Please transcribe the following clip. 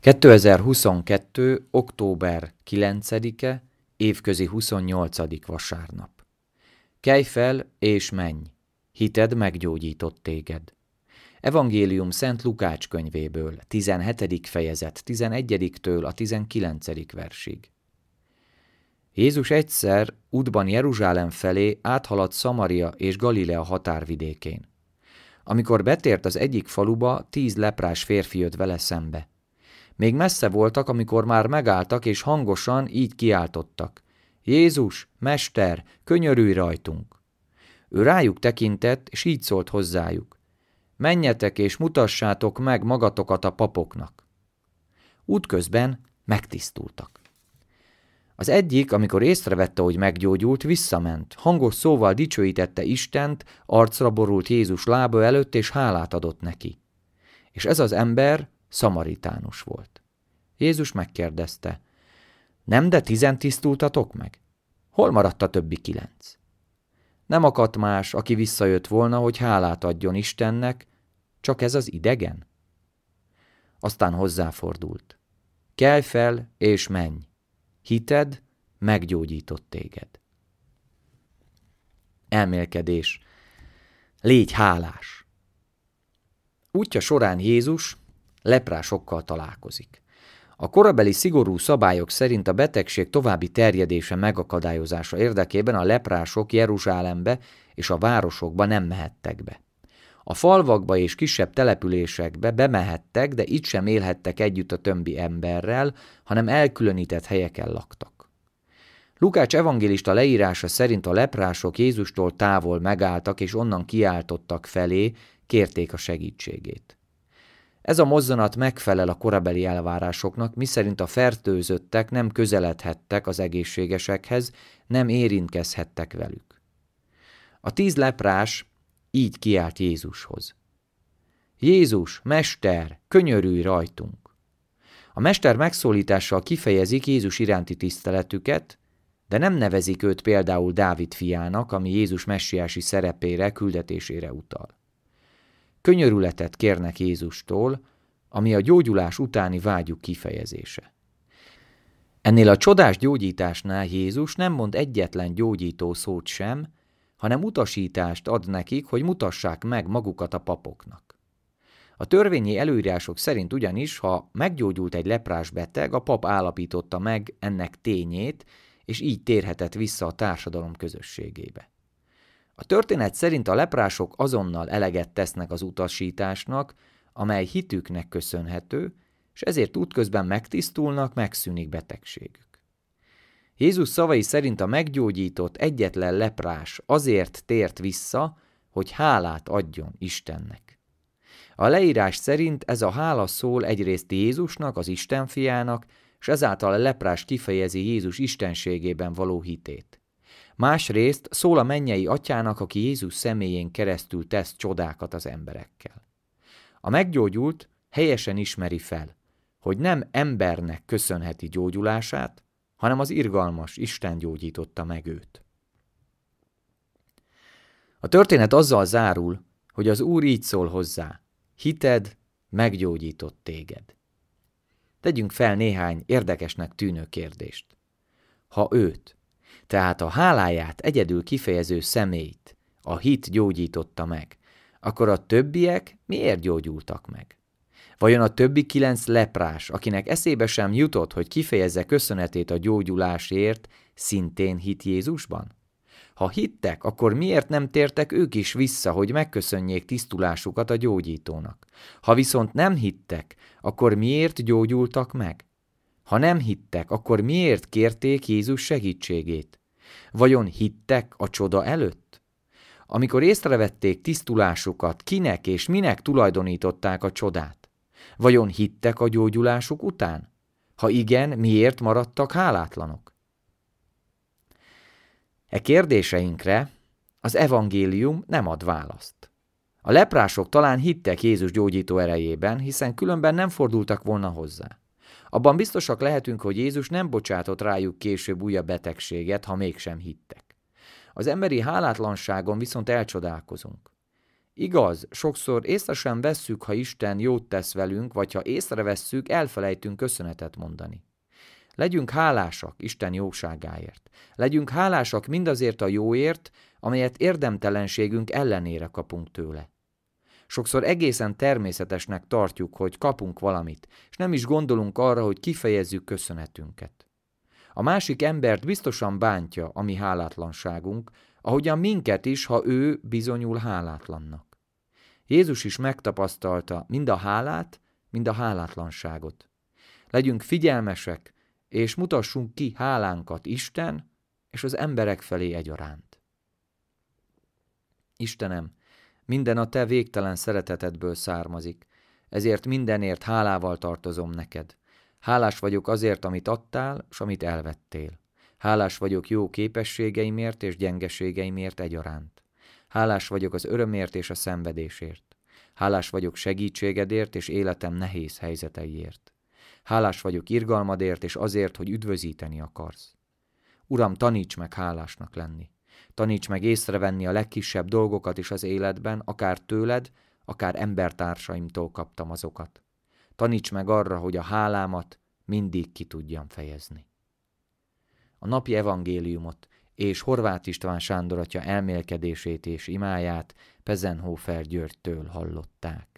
2022. október 9-e, évközi 28. vasárnap. Kelj fel és menj, hited meggyógyított téged. Evangélium Szent Lukács könyvéből, 17. fejezet, 11-től a 19. versig. Jézus egyszer útban Jeruzsálem felé áthaladt Szamaria és Galilea határvidékén. Amikor betért az egyik faluba, 10 leprás férfi jött vele szembe. Még messze voltak, amikor már megálltak, és hangosan így kiáltottak: Jézus, Mester, könyörülj rajtunk! Ő rájuk tekintett, és így szólt hozzájuk: Menjetek és mutassátok meg magatokat a papoknak. Útközben megtisztultak. Az egyik, amikor észrevette, hogy meggyógyult, visszament, hangos szóval dicsőítette Istent, arcra borult Jézus lába előtt, és hálát adott neki. És ez az ember szamaritánus volt. Jézus megkérdezte: Nem, de 10 tisztultatok meg? Hol maradt a többi 9? Nem akadt más, aki visszajött volna, hogy hálát adjon Istennek, csak ez az idegen? Aztán hozzáfordult: Kelj fel és menj, hited meggyógyított téged. Elmélkedés. Légy hálás. Útja során Jézus leprásokkal találkozik. A korabeli szigorú szabályok szerint a betegség további terjedése megakadályozása érdekében a leprások Jeruzsálembe és a városokba nem mehettek be. A falvakba és kisebb településekbe bemehettek, de itt sem élhettek együtt a többi emberrel, hanem elkülönített helyeken laktak. Lukács evangélista leírása szerint a leprások Jézustól távol megálltak, és onnan kiáltottak felé, kérték a segítségét. Ez a mozzanat megfelel a korabeli elvárásoknak, miszerint a fertőzöttek nem közeledhettek az egészségesekhez, nem érintkezhettek velük. A 10 leprás így kiált Jézushoz: Jézus, Mester, könyörülj rajtunk! A Mester megszólítással kifejezik Jézus iránti tiszteletüket, de nem nevezik őt például Dávid fiának, ami Jézus messiási szerepére, küldetésére utal. Könyörületet kérnek Jézustól, ami a gyógyulás utáni vágyuk kifejezése. Ennél a csodás gyógyításnál Jézus nem mond egyetlen gyógyító szót sem, hanem utasítást ad nekik, hogy mutassák meg magukat a papoknak. A törvényi előírások szerint ugyanis, ha meggyógyult egy leprás beteg, a pap állapította meg ennek tényét, és így térhetett vissza a társadalom közösségébe. A történet szerint a leprások azonnal eleget tesznek az utasításnak, amely hitüknek köszönhető, és ezért útközben megtisztulnak, megszűnik betegségük. Jézus szavai szerint a meggyógyított egyetlen leprás azért tért vissza, hogy hálát adjon Istennek. A leírás szerint ez a hála szól egyrészt Jézusnak, az Isten fiának, és ezáltal a leprás kifejezi Jézus istenségében való hitét. Másrészt szól a mennyei atyának, aki Jézus személyén keresztül tesz csodákat az emberekkel. A meggyógyult helyesen ismeri fel, hogy nem embernek köszönheti gyógyulását, hanem az irgalmas Isten gyógyította meg őt. A történet azzal zárul, hogy az Úr így szól hozzá: hited meggyógyított téged. Tegyünk fel néhány érdekesnek tűnő kérdést. Ha őt, tehát a háláját egyedül kifejező személyt a hit gyógyította meg, akkor a többiek miért gyógyultak meg? Vajon a többi 9 leprás, akinek eszébe sem jutott, hogy kifejezze köszönetét a gyógyulásért, szintén hit Jézusban? Ha hittek, akkor miért nem tértek ők is vissza, hogy megköszönjék tisztulásukat a gyógyítónak? Ha viszont nem hittek, akkor miért gyógyultak meg? Ha nem hittek, akkor miért kérték Jézus segítségét? Vajon hittek a csoda előtt? Amikor észrevették tisztulásukat, kinek és minek tulajdonították a csodát? Vajon hittek a gyógyulásuk után? Ha igen, miért maradtak hálátlanok? E kérdéseinkre az evangélium nem ad választ. A leprások talán hittek Jézus gyógyító erejében, hiszen különben nem fordultak volna hozzá. Abban biztosak lehetünk, hogy Jézus nem bocsátott rájuk később újabb betegséget, ha mégsem hittek. Az emberi hálátlanságon viszont elcsodálkozunk. Igaz, sokszor észre sem vesszük, ha Isten jót tesz velünk, vagy ha észrevesszük, elfelejtünk köszönetet mondani. Legyünk hálásak Isten jóságáért. Legyünk hálásak mindazért a jóért, amelyet érdemtelenségünk ellenére kapunk tőle. Sokszor egészen természetesnek tartjuk, hogy kapunk valamit, és nem is gondolunk arra, hogy kifejezzük köszönetünket. A másik embert biztosan bántja a mi hálátlanságunk, ahogyan minket is, ha ő bizonyul hálátlannak. Jézus is megtapasztalta mind a hálát, mind a hálátlanságot. Legyünk figyelmesek, és mutassunk ki hálánkat Isten és az emberek felé egyaránt. Istenem, minden a te végtelen szeretetedből származik, ezért mindenért hálával tartozom neked. Hálás vagyok azért, amit adtál, s amit elvettél. Hálás vagyok jó képességeimért és gyengeségeimért egyaránt. Hálás vagyok az örömért és a szenvedésért. Hálás vagyok segítségedért és életem nehéz helyzeteiért. Hálás vagyok irgalmadért és azért, hogy üdvözíteni akarsz. Uram, taníts meg hálásnak lenni. Taníts meg észrevenni a legkisebb dolgokat is az életben, akár tőled, akár embertársaimtól kaptam azokat. Taníts meg arra, hogy a hálámat mindig ki tudjam fejezni. A napi evangéliumot és Horváth István Sándor atya elmélkedését és imáját Pezenhofer Györgytől hallották.